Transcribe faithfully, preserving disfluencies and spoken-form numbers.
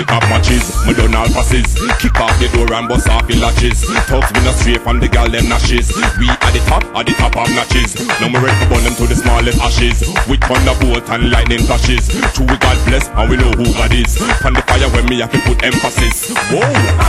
kick off matches. Me done all passes. Kick off the door and bust off the latches. Thugs we not straight from the gal them nashes. We at the top, at the top of notches. Now me ready to burn them to the smallest ashes. With thunderbolt and lightning flashes. True we God bless and we know who God is. From the fire when me have to put emphasis. Whoa,